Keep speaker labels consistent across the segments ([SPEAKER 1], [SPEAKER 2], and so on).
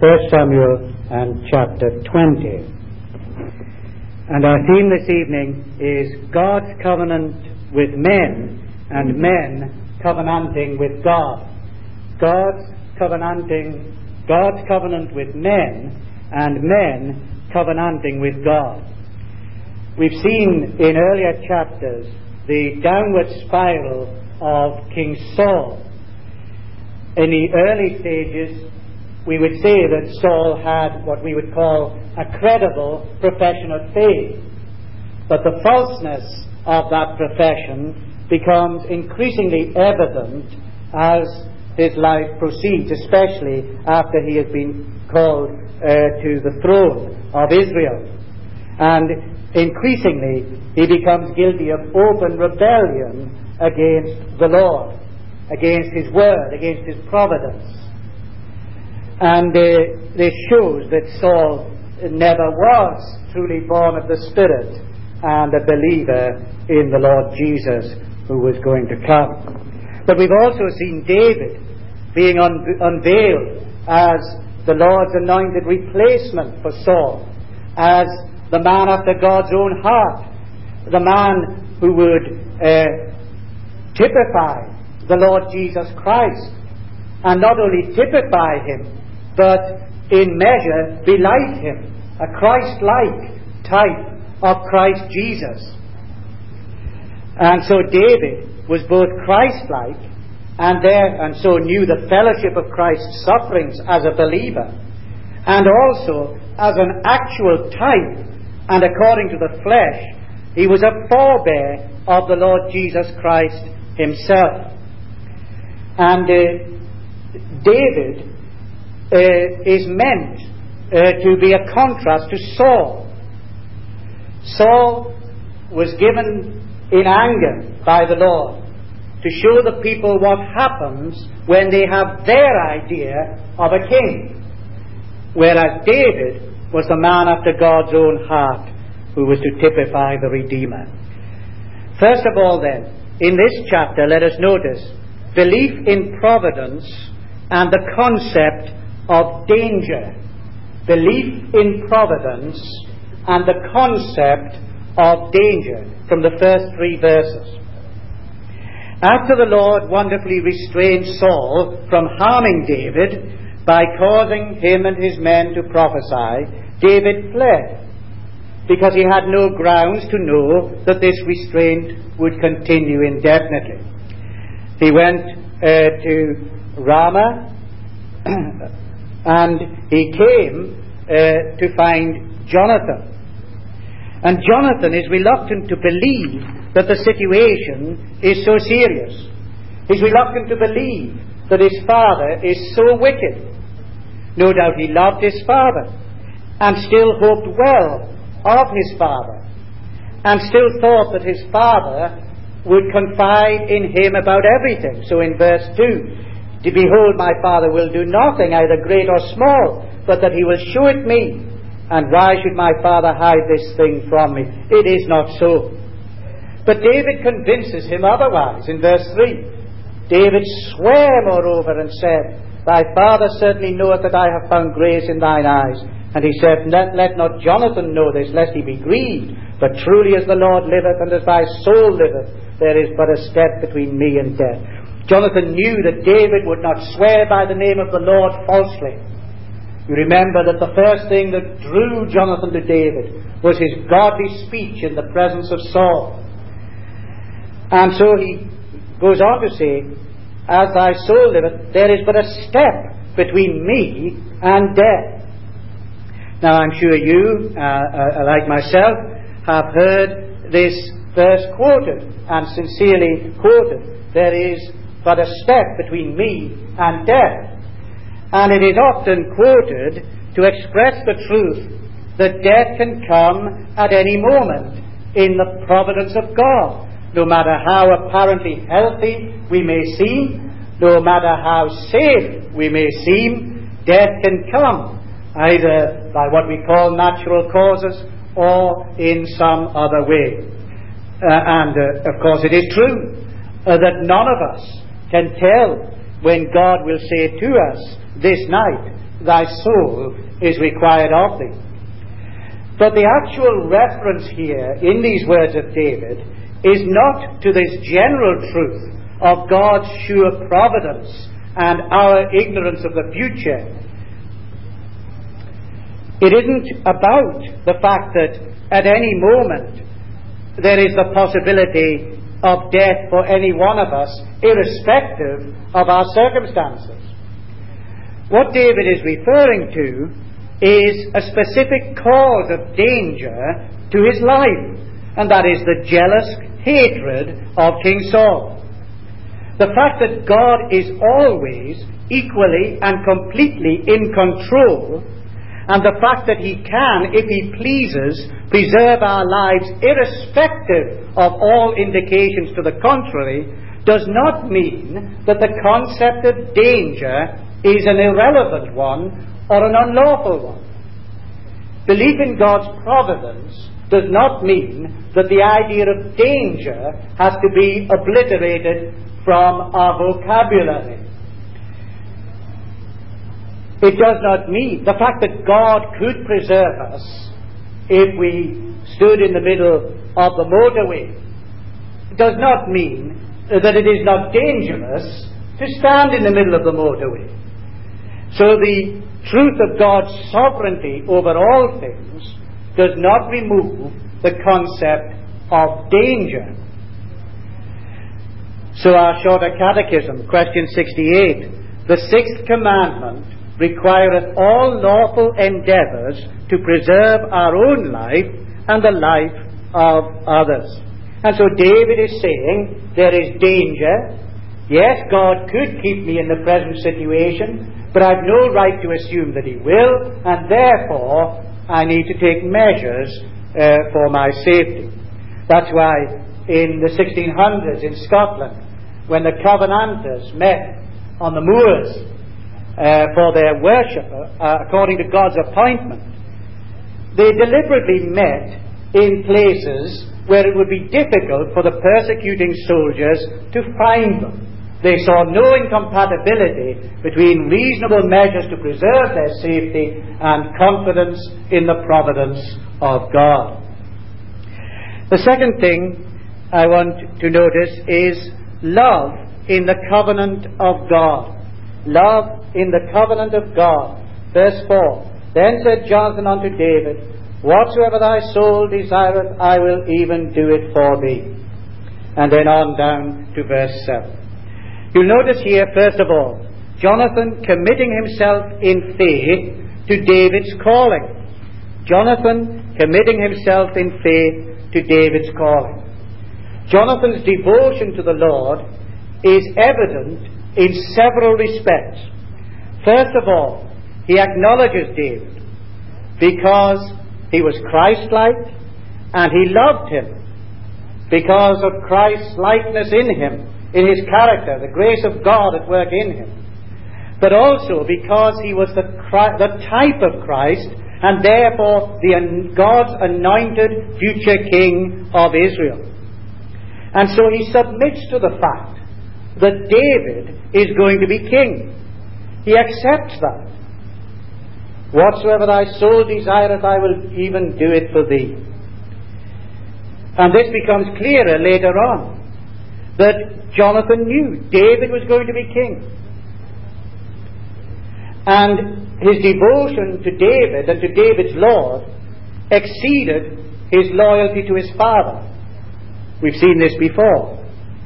[SPEAKER 1] 1 Samuel and chapter 20. And our theme this evening is God's covenant with men and men covenanting with God. God's covenant with men and men covenanting with God. We've seen in earlier chapters the downward spiral of King Saul. In the early stages, we would say that Saul had what we would call a credible profession of faith. But the falseness of that profession becomes increasingly evident as his life proceeds, especially after he has been called to the throne of Israel. And increasingly, he becomes guilty of open rebellion against the Lord, against His word, against His providence. And this shows that Saul never was truly born of the Spirit and a believer in the Lord Jesus who was going to come. But we've also seen David being unveiled as the Lord's anointed replacement for Saul, as the man after God's own heart, the man who would typify the Lord Jesus Christ, and not only typify Him, but in measure be like Him, a Christ-like type of Christ Jesus. And so David was both Christ-like and so knew the fellowship of Christ's sufferings as a believer, and also as an actual type, and according to the flesh, he was a forebear of the Lord Jesus Christ Himself. And David is meant to be a contrast to Saul. Saul was given in anger by the Lord to show the people what happens when they have their idea of a king, whereas David was the man after God's own heart who was to typify the Redeemer. First of all then, in this chapter, let us notice belief in providence and the concept of danger. Belief in providence and the concept of danger from the first 3 verses. After the Lord wonderfully restrained Saul from harming David by causing him and his men to prophesy, David fled, because he had no grounds to know that this restraint would continue indefinitely. He went to Ramah and he came to find Jonathan. And Jonathan is reluctant to believe that the situation is so serious. He's reluctant to believe that his father is so wicked. No doubt he loved his father and still hoped well of his father, and still thought that his father would confide in him about everything. So in verse 2, behold, my father will do nothing, either great or small, but that he will show it me. And why should my father hide this thing from me? It is not so. But David convinces him otherwise. In verse 3, David sware moreover and said, thy father certainly knoweth that I have found grace in thine eyes. And he said, let not Jonathan know this, lest he be grieved. But truly as the Lord liveth, and as thy soul liveth, there is but a step between me and death. Jonathan knew that David would not swear by the name of the Lord falsely. You remember that the first thing that drew Jonathan to David was his godly speech in the presence of Saul. And so he goes on to say, as thy soul liveth, there is but a step between me and death. Now I'm sure you, like myself, have heard this verse quoted, and sincerely quoted. There is but a step between me and death. And it is often quoted to express the truth that death can come at any moment in the providence of God. No matter how apparently healthy we may seem, no matter how safe we may seem, death can come, either by what we call natural causes or in some other way. Of course it is true that none of us can tell when God will say to us this night, thy soul is required of thee. But the actual reference here in these words of David is not to this general truth of God's sure providence and our ignorance of the future. It isn't about the fact that at any moment there is the possibility of death for any one of us, irrespective of our circumstances. What David is referring to is a specific cause of danger to his life, and that is the jealous hatred of King Saul. The fact that God is always equally and completely in control, and the fact that He can, if He pleases, preserve our lives irrespective of all indications to the contrary, does not mean that the concept of danger is an irrelevant one or an unlawful one. Belief in God's providence does not mean that the idea of danger has to be obliterated from our vocabulary. It does not mean the fact that God could preserve us if we stood in the middle of the motorway does not mean that it is not dangerous to stand in the middle of the motorway. So the truth of God's sovereignty over all things does not remove the concept of danger. So our shorter catechism, question 68, the sixth commandment requireth all lawful endeavours to preserve our own life and the life of others. And so David is saying there is danger. Yes, God could keep me in the present situation, but I've no right to assume that He will, and therefore I need to take measures for my safety. That's why in the 1600s in Scotland, when the Covenanters met on the moors for their worship according to God's appointment, they deliberately met in places where it would be difficult for the persecuting soldiers to find them. They saw no incompatibility between reasonable measures to preserve their safety and confidence in the providence of God. The second thing I want to notice is love in the covenant of God. Love in the covenant of God. Verse 4. Then said Jonathan unto David, whatsoever thy soul desireth, I will even do it for thee. And then on down to verse 7. You'll notice here, first of all, Jonathan committing himself in faith to David's calling. Jonathan committing himself in faith to David's calling. Jonathan's devotion to the Lord is evident in several respects. First of all, he acknowledges David because he was Christ-like and he loved him because of Christ's likeness in him, in his character, the grace of God at work in him. But also because he was the type of Christ and therefore God's anointed future king of Israel. And so he submits to the fact that David is going to be king. He accepts that. Whatsoever thy soul desireth, I will even do it for thee. And this becomes clearer later on, that Jonathan knew David was going to be king. And his devotion to David and to David's Lord exceeded his loyalty to his father. We've seen this before.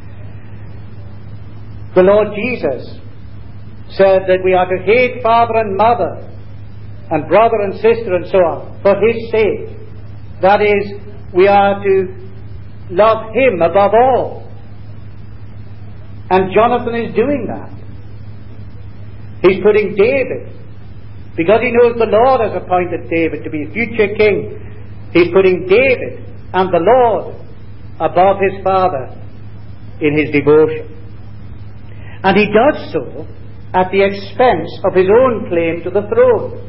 [SPEAKER 1] The Lord Jesus said that we are to hate father and mother and brother and sister and so on for His sake. That is, we are to love Him above all. And Jonathan is doing that. He's putting David, because he knows the Lord has appointed David to be future king, he's putting David and the Lord above his father in his devotion. And he does so at the expense of his own claim to the throne.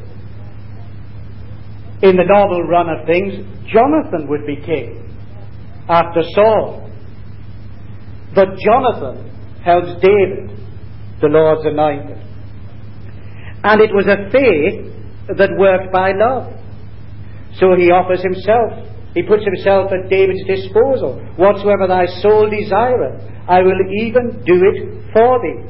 [SPEAKER 1] In the normal run of things, Jonathan would be king after Saul. But Jonathan helps David, the Lord's anointed. And it was a faith that worked by love. So he offers himself. He puts himself at David's disposal. Whatsoever thy soul desireth, I will even do it for thee.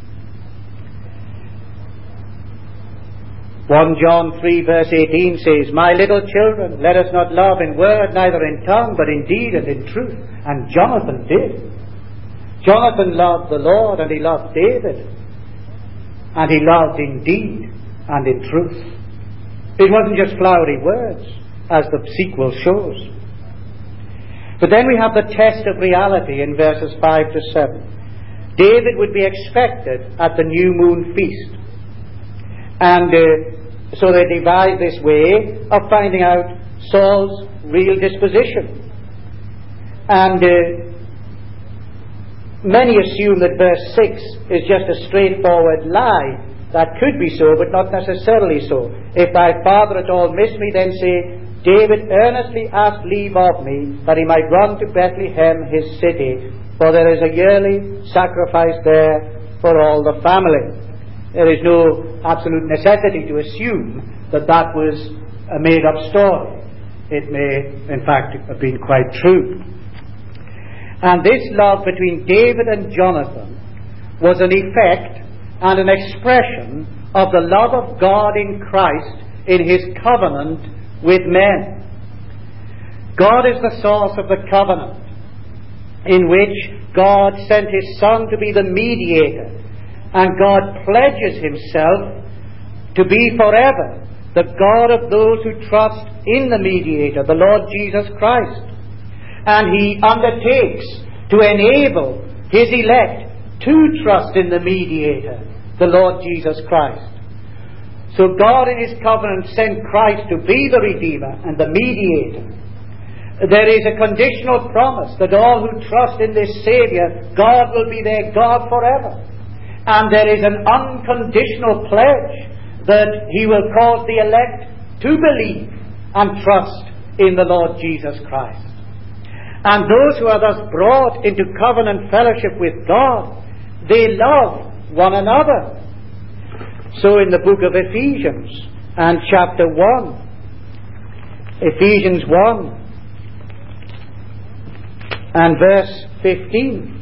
[SPEAKER 1] 1 John 3 verse 18 says, My little children, let us not love in word, neither in tongue, but in deed and in truth. And Jonathan did. Jonathan loved the Lord, and he loved David. And he loved in deed and in truth. It wasn't just flowery words, as the sequel shows. But then we have the test of reality in verses 5 to 7. David would be expected at the new moon feast. And so they devised this way of finding out Saul's real disposition. And many assume that verse 6 is just a straightforward lie. That could be so, but not necessarily so. If thy father at all miss me, then say, David earnestly asked leave of me, that he might run to Bethlehem his city, for there is a yearly sacrifice there for all the family. There is no absolute necessity to assume that that was a made-up story. It may, in fact, have been quite true. And this love between David and Jonathan was an effect and an expression of the love of God in Christ in his covenant with men. God is the source of the covenant, in which God sent his Son to be the mediator, and God pledges himself to be forever the God of those who trust in the mediator, the Lord Jesus Christ. And he undertakes to enable his elect to trust in the mediator, the Lord Jesus Christ. So God in his covenant sent Christ to be the Redeemer and the mediator. There is a conditional promise that all who trust in this Saviour, God will be their God forever. And there is an unconditional pledge that he will cause the elect to believe and trust in the Lord Jesus Christ. And those who are thus brought into covenant fellowship with God, they love one another. So in the book of Ephesians and chapter 1, Ephesians 1 and verse 15.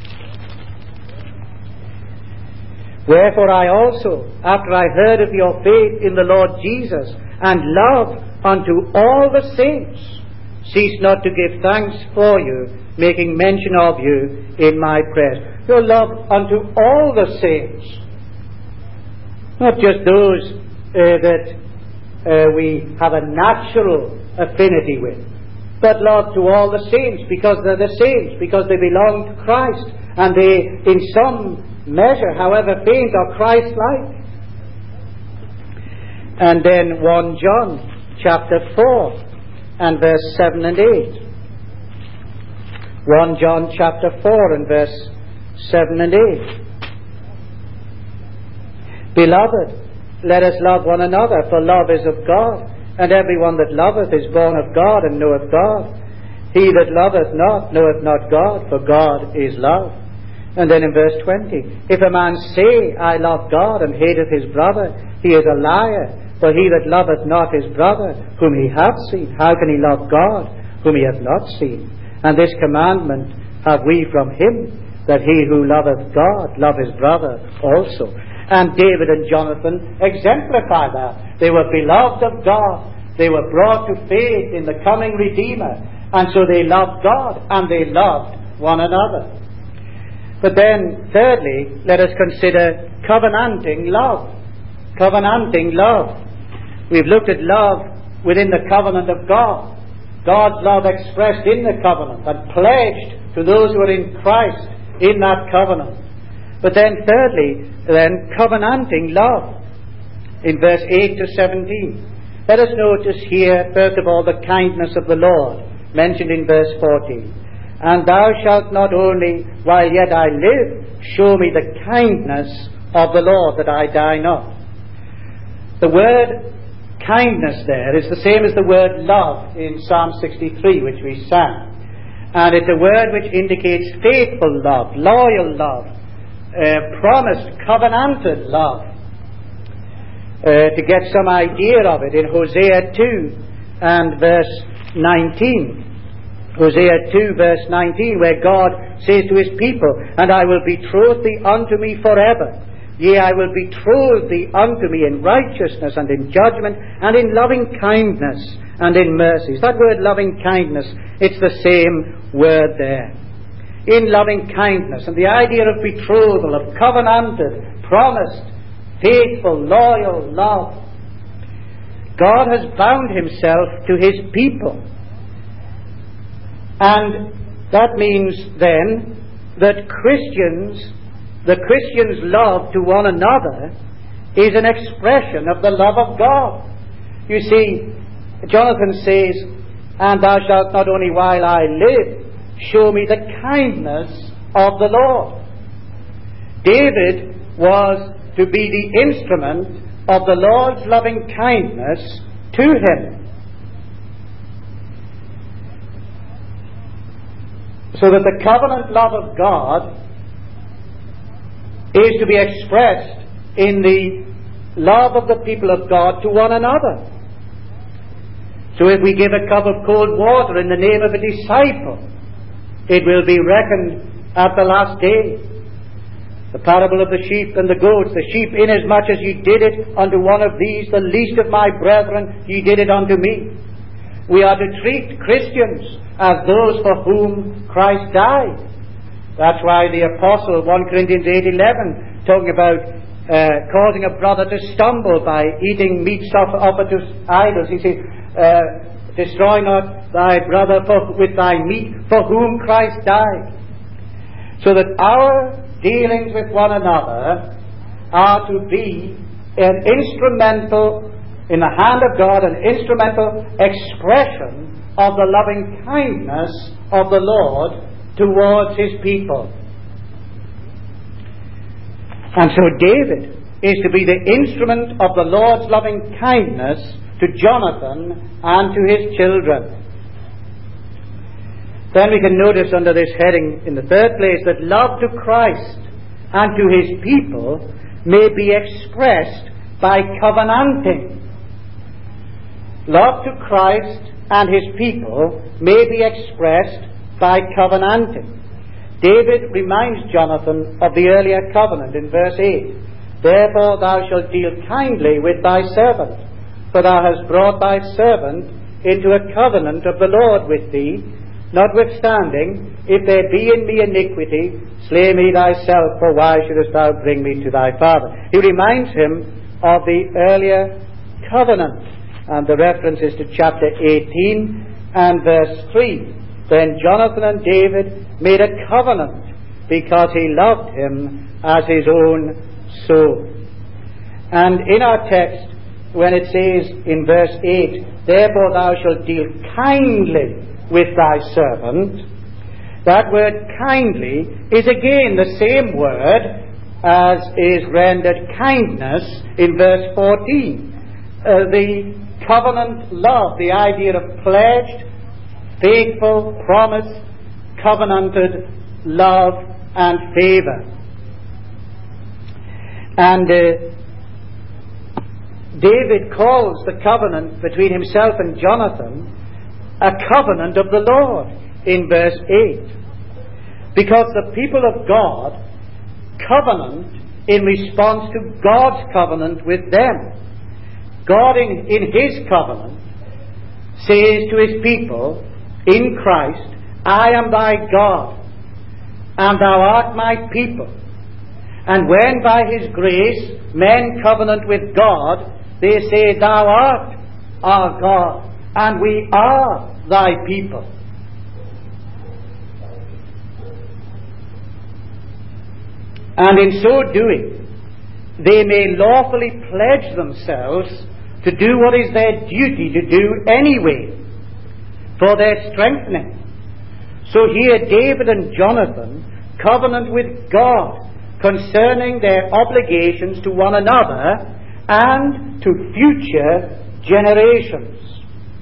[SPEAKER 1] Wherefore I also, after I heard of your faith in the Lord Jesus, and love unto all the saints, cease not to give thanks for you, making mention of you in my prayers. Your love unto all the saints. Not just those that we have a natural affinity with, but love to all the saints, because they're the saints, because they belong to Christ, and they, in some measure, however faint, are Christ-like. And then 1 John chapter 4 and verse 7 and 8. 1 John chapter 4 and verse 7 and 8. Beloved, let us love one another, for love is of God, and every one that loveth is born of God and knoweth God. He that loveth not knoweth not God, for God is love. And then in verse 20, if a man say, I love God, and hateth his brother, he is a liar. For he that loveth not his brother, whom he hath seen, how can he love God, whom he hath not seen? And this commandment have we from him, that he who loveth God love his brother also. And David and Jonathan exemplify that. They were beloved of God. They were brought to faith in the coming Redeemer. And so they loved God, and they loved one another. But then, thirdly, let us consider covenanting love. Covenanting love. We've looked at love within the covenant of God. God's love expressed in the covenant and pledged to those who are in Christ in that covenant. But then thirdly, covenanting love. In verse 8 to 17. Let us notice here, first of all, the kindness of the Lord, mentioned in verse 14. And thou shalt not only, while yet I live, show me the kindness of the Lord, that I die not. The word kindness there is the same as the word love in Psalm 63, which we sang. And it's a word which indicates faithful love, loyal love, promised, covenanted love. to get some idea of it in Hosea 2 and verse 19. Hosea 2 verse 19, where God says to his people, "And I will betroth thee unto me forever. Yea, I will betroth thee unto me in righteousness and in judgment and in loving kindness and in mercies." That word loving kindness, it's the same word there. In loving kindness, and the idea of betrothal, of covenanted, promised, faithful, loyal love. God has bound himself to his people. And that means then that the Christian's love to one another is an expression of the love of God. You see, Jonathan says, "And thou shalt not only while I live show me the kindness of the Lord." David was to be the instrument of the Lord's loving kindness to him. So that the covenant love of God is to be expressed in the love of the people of God to one another. So if we give a cup of cold water in the name of a disciple, it will be reckoned at the last day. The parable of the sheep and the goats. The sheep, inasmuch as ye did it unto one of these, the least of my brethren, ye did it unto me. We are to treat Christians as those for whom Christ died. That's why the apostle, 1 Corinthians 8:11, talking about causing a brother to stumble by eating meat offered to idols. He says, "Destroy not thy brother with thy meat, for whom Christ died." So that our dealings with one another are to be an instrumental, in the hand of God, an instrumental expression of the loving kindness of the Lord towards his people. And so David is to be the instrument of the Lord's loving kindness to Jonathan and to his children. Then we can notice under this heading, in the third place, that love to Christ and to his people may be expressed by covenanting. Love to Christ and his people may be expressed by covenanting. David reminds Jonathan of the earlier covenant in verse 8. "Therefore thou shalt deal kindly with thy servant, for thou hast brought thy servant into a covenant of the Lord with thee. Notwithstanding, if there be in me iniquity, slay me thyself, for why shouldest thou bring me to thy father?" He reminds him of the earlier covenant. And the reference is to chapter 18 and verse 3. "Then Jonathan and David made a covenant because he loved him as his own soul." And in our text, when it says in verse 8, "Therefore thou shalt deal kindly with thy servant," that word kindly is again the same word as is rendered kindness in verse 14. The covenant love, the idea of pledged, faithful, promise, covenanted love and favor. And David calls the covenant between himself and Jonathan a covenant of the Lord in verse 8. Because the people of God covenant in response to God's covenant with them. God in his covenant says to his people in Christ, "I am thy God, and thou art my people." And when by his grace men covenant with God, they say, "Thou art our God, and we are thy people." And in so doing, they may lawfully pledge themselves to do what is their duty to do anyway, for their strengthening. So here David and Jonathan covenant with God concerning their obligations to one another and to future generations.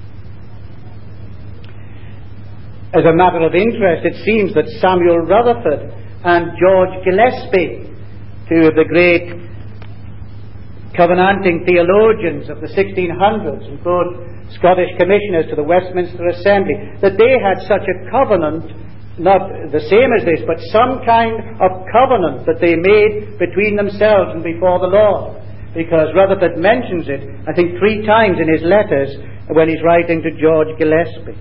[SPEAKER 1] As a matter of interest, it seems that Samuel Rutherford and George Gillespie, two of the great covenanting theologians of the 1600s, and both Scottish commissioners to the Westminster Assembly, that they had such a covenant, not the same as this, but some kind of covenant that they made between themselves and before the Lord. Because Rutherford mentions it, I think 3 times in his letters when he's writing to George Gillespie.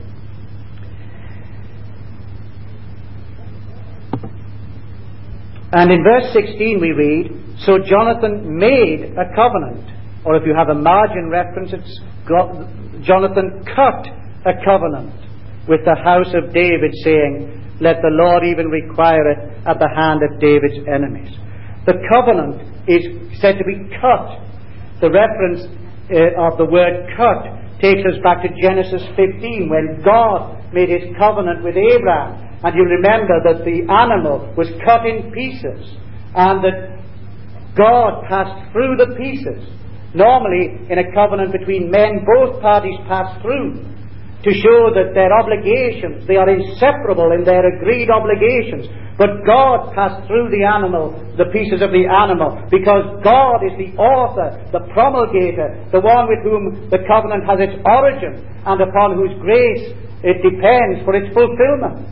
[SPEAKER 1] And in verse 16 we read, so Jonathan made a covenant. Or if you have a margin reference, it's Jonathan cut a covenant with the house of David, saying, let the Lord even require it at the hand of David's enemies. The covenant is said to be cut. The reference of the word cut takes us back to Genesis 15, when God made his covenant with Abraham. And you remember that the animal was cut in pieces, and that God passed through the pieces. Normally, in a covenant between men, both parties pass through to show that their obligations, they are inseparable in their agreed obligations. But God passed through the animal, the pieces of the animal, because God is the author, the promulgator, the one with whom the covenant has its origin, and upon whose grace it depends for its fulfillment.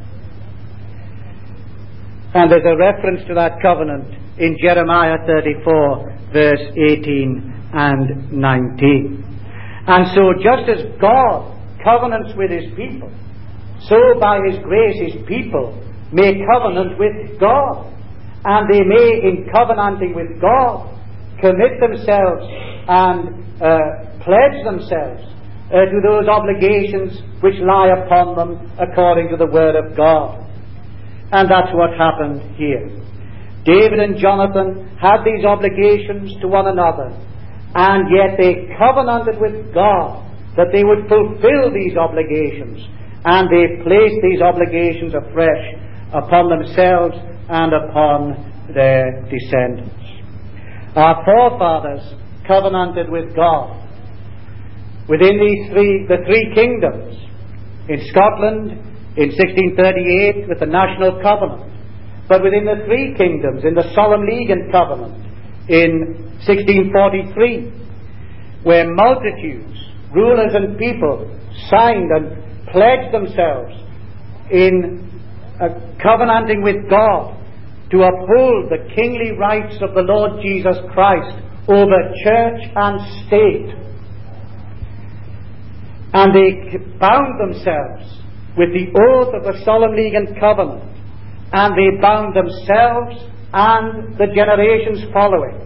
[SPEAKER 1] And there's a reference to that covenant in Jeremiah 34, verse 18 and 19. And so just as God covenants with his people, so by his grace his people may covenant with God. And they may, in covenanting with God, commit themselves and pledge themselves to those obligations which lie upon them according to the word of God. And that's what happened here. David and Jonathan had these obligations to one another, and yet they covenanted with God that they would fulfill these obligations, and they placed these obligations afresh upon themselves and upon their descendants. Our forefathers covenanted with God within the three kingdoms. In Scotland, in 1638, with the National Covenant, but within the three kingdoms, in the Solemn League and Covenant, in 1643, where multitudes, rulers and people, signed and pledged themselves in covenanting with God to uphold the kingly rights of the Lord Jesus Christ over church and state. And they bound themselves with the oath of the Solemn League and Covenant, and they bound themselves and the generations following.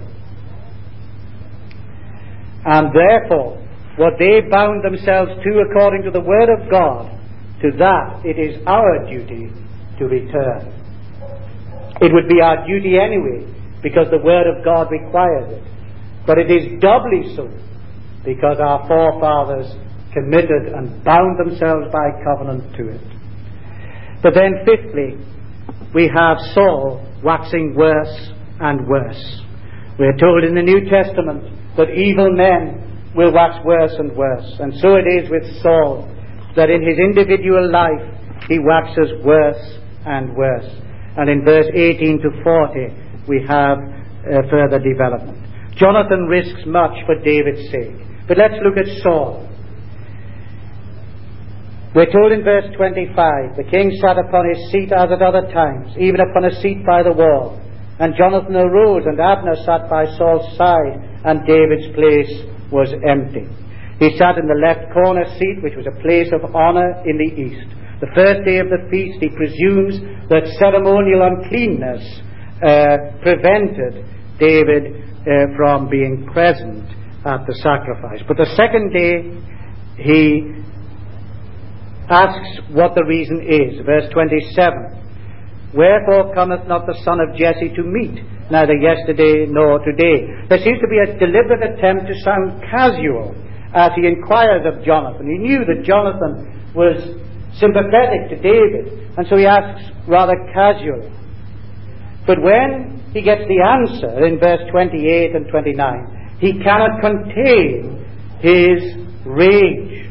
[SPEAKER 1] And therefore, what they bound themselves to according to the Word of God, to that it is our duty to return. It would be our duty anyway, because the Word of God requires it. But it is doubly so, because our forefathers committed and bound themselves by covenant to it. But then fifthly, we have Saul waxing worse and worse. We are told in the New Testament that evil men will wax worse and worse. And so it is with Saul, that in his individual life he waxes worse and worse. And in verse 18 to 40 we have further development. Jonathan risks much for David's sake. But let's look at Saul. We're told in verse 25, the king sat upon his seat as at other times, even upon a seat by the wall. And Jonathan arose, and Abner sat by Saul's side, and David's place was empty. He sat in the left corner seat, which was a place of honor in the east. The first day of the feast, he presumes that ceremonial uncleanness prevented David from being present at the sacrifice. But the second day, he asks what the reason is. Verse 27. Wherefore cometh not the son of Jesse to meet, neither yesterday nor today? There seems to be a deliberate attempt to sound casual as he inquires of Jonathan. He knew that Jonathan was sympathetic to David, and so he asks rather casually. But when he gets the answer in verse 28 and 29, he cannot contain his rage.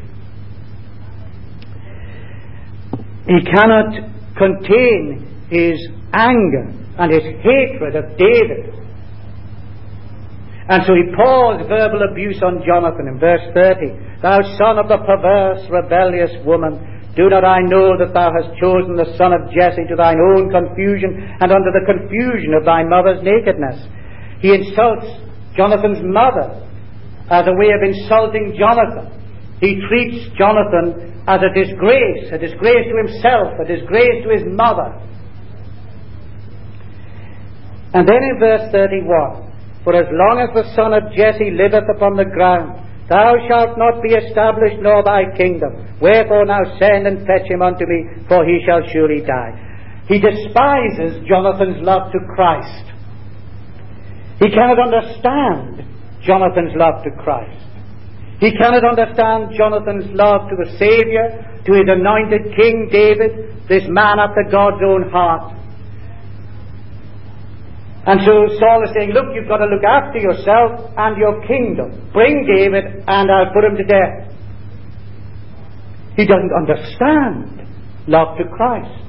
[SPEAKER 1] He cannot contain his anger and his hatred of David. And so he pours verbal abuse on Jonathan in verse 30. Thou son of the perverse, rebellious woman, do not I know that thou hast chosen the son of Jesse to thine own confusion and unto the confusion of thy mother's nakedness? He insults Jonathan's mother as a way of insulting Jonathan. He treats Jonathan as a disgrace to himself, a disgrace to his mother. And then in verse 31, for as long as the son of Jesse liveth upon the ground, thou shalt not be established nor thy kingdom. Wherefore now send and fetch him unto me, for he shall surely die. He despises Jonathan's love to Christ. He cannot understand Jonathan's love to Christ. He cannot understand Jonathan's love to the Saviour, to his anointed King David, this man after God's own heart. And so Saul is saying, look, you've got to look after yourself and your kingdom. Bring David and I'll put him to death. He doesn't understand love to Christ.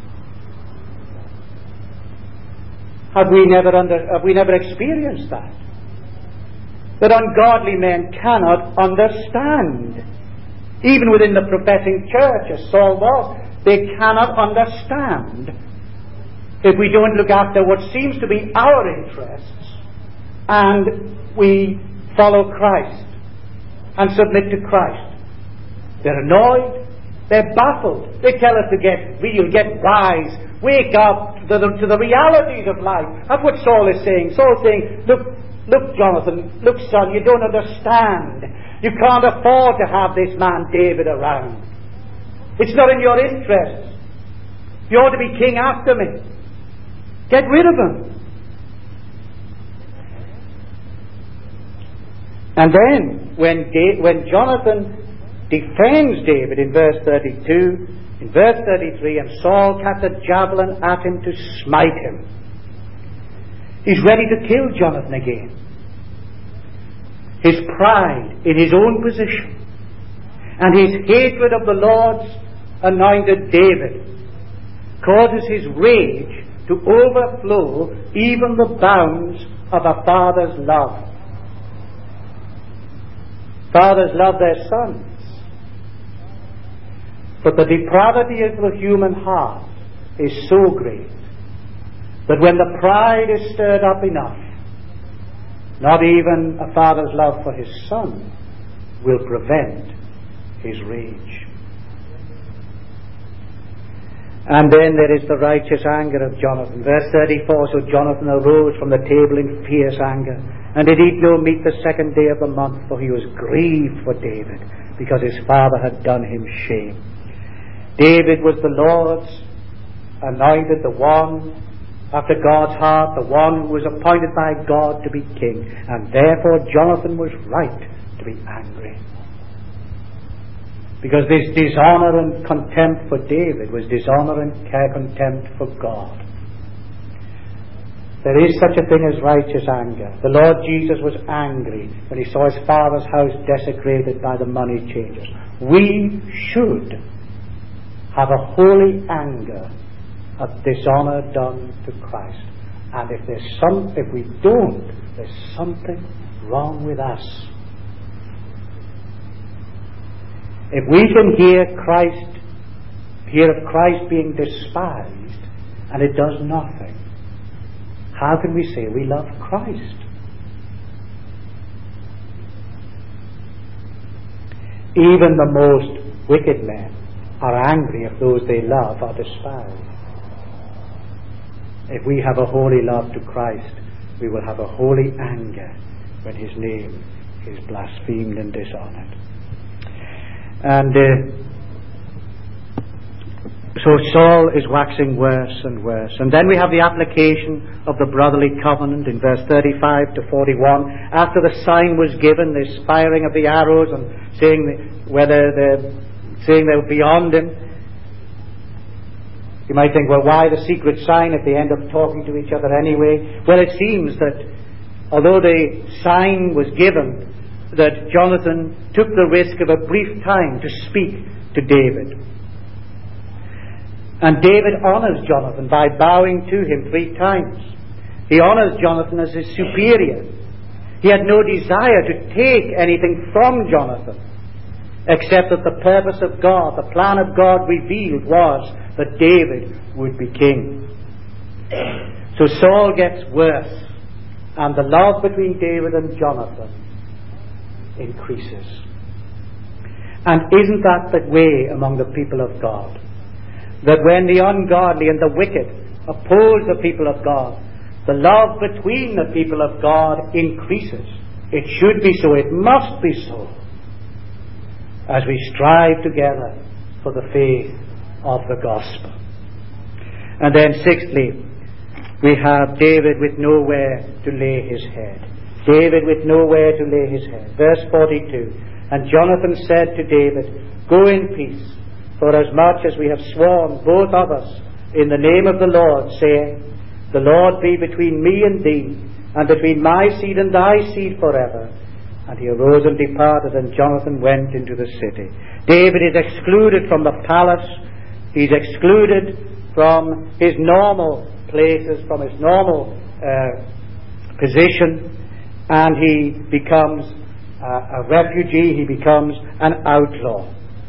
[SPEAKER 1] Have we never experienced that? That ungodly men cannot understand. Even within the professing church, as Saul was, they cannot understand if we don't look after what seems to be our interests and we follow Christ and submit to Christ. They're annoyed, they're baffled. They tell us to get real, get wise, wake up to the realities of life. That's what Saul is saying. Saul's saying, look Jonathan, look son, you don't understand. You can't afford to have this man David around. It's not in your interests. You ought to be king after me. Get rid of him. And then, when Jonathan defends David in verse 32, in verse 33, and Saul cast a javelin at him to smite him. He's ready to kill Jonathan again. His pride in his own position and his hatred of the Lord's anointed David causes his rage to overflow even the bounds of a father's love. Fathers love their sons. But the depravity of the human heart is so great that when the pride is stirred up enough, not even a father's love for his son will prevent his rage. And then there is the righteous anger of Jonathan. Verse 34, so Jonathan arose from the table in fierce anger, and did eat no meat the second day of the month, for he was grieved for David, because his father had done him shame. David was the Lord's anointed, the one after God's heart, the one who was appointed by God to be king, and therefore Jonathan was right to be angry. Because this dishonour and contempt for David was dishonour and contempt for God. There is such a thing as righteous anger. The Lord Jesus was angry when he saw his father's house desecrated by the money changers. We should have a holy anger at dishonour done to Christ. And if we don't, there's something wrong with us. If we can hear of Christ being despised and it does nothing, how can we say we love Christ? Even the most wicked men are angry if those they love are despised. If we have a holy love to Christ, we will have a holy anger when his name is blasphemed and dishonoured. And so Saul is waxing worse and worse. And then we have the application of the brotherly covenant in verse 35 to 41. After the sign was given, this firing of the arrows and saying they were beyond him. You might think, well, why the secret sign if they end up talking to each other anyway? Well, it seems that although the sign was given, that Jonathan took the risk of a brief time to speak to David. And David honours Jonathan by bowing to him 3 times. He honours Jonathan as his superior. He had no desire to take anything from Jonathan, except that the purpose of God, the plan of God revealed, was that David would be king. So Saul gets worse, and the love between David and Jonathan increases. And isn't that the way among the people of God? That when the ungodly and the wicked oppose the people of God, the love between the people of God increases. It should be so, it must be so, as we strive together for the faith of the gospel. And then sixthly, we have David with nowhere to lay his head. David with nowhere to lay his head. Verse 42, and Jonathan said to David, go in peace, for as much as we have sworn, both of us, in the name of the Lord, saying, the Lord be between me and thee, and between my seed and thy seed forever. And he arose and departed, and Jonathan went into the city. David is excluded from the palace. He's excluded from his normal places, from his normal position, and he becomes a refugee. He becomes an outlaw.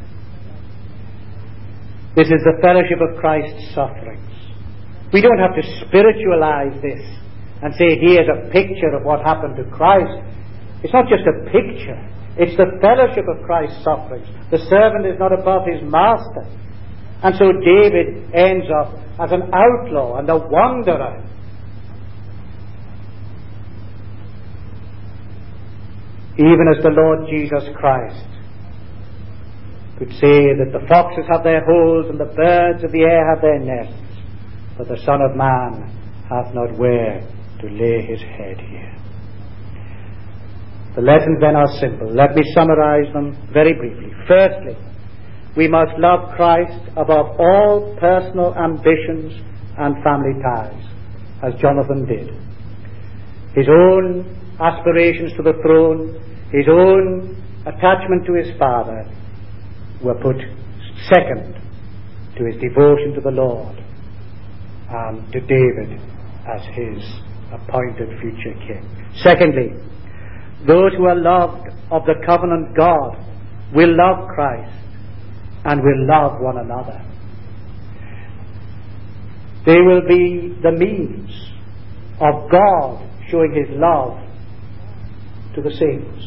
[SPEAKER 1] This is the fellowship of Christ's sufferings. We don't have to spiritualize this and say, here's a picture of what happened to Christ. It's not just a picture. It's the fellowship of Christ's sufferings. The servant is not above his master. And so David ends up as an outlaw and a wanderer. Even as the Lord Jesus Christ could say that the foxes have their holes and the birds of the air have their nests, but the Son of Man hath not where to lay his head here. The lessons then are simple. Let me summarize them very briefly. Firstly, we must love Christ above all personal ambitions and family ties, as Jonathan did. His own aspirations to the throne, his own attachment to his father, were put second to his devotion to the Lord and to David as his appointed future king. Secondly, those who are loved of the covenant God will love Christ and will love one another. They will be the means of God showing his love to the saints.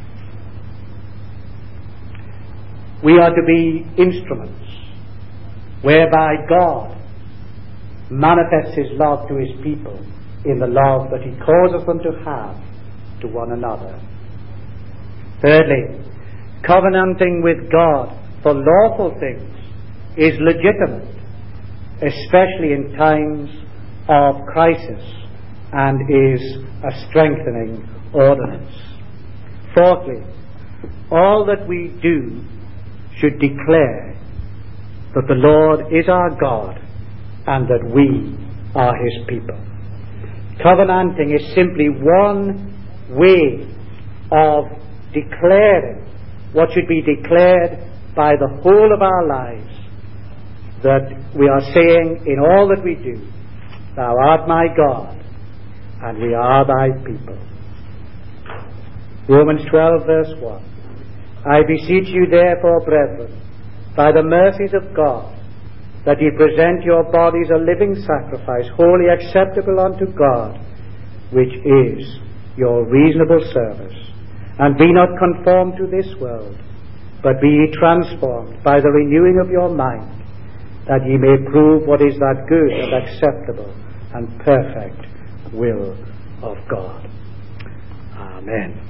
[SPEAKER 1] We are to be instruments whereby God manifests his love to his people in the love that he causes them to have to one another. Thirdly, covenanting with God for lawful things is legitimate, especially in times of crisis, and is a strengthening ordinance. Fourthly, all that we do should declare that the Lord is our God and that we are his people. Covenanting is simply one way of declaring what should be declared by the whole of our lives, that we are saying in all that we do, thou art my God and we are thy people. Romans 12 verse 1. I beseech you therefore, brethren, by the mercies of God, that ye present your bodies a living sacrifice, wholly acceptable unto God, which is your reasonable service. And be not conformed to this world, but be ye transformed by the renewing of your mind, that ye may prove what is that good and acceptable and perfect will of God. Amen.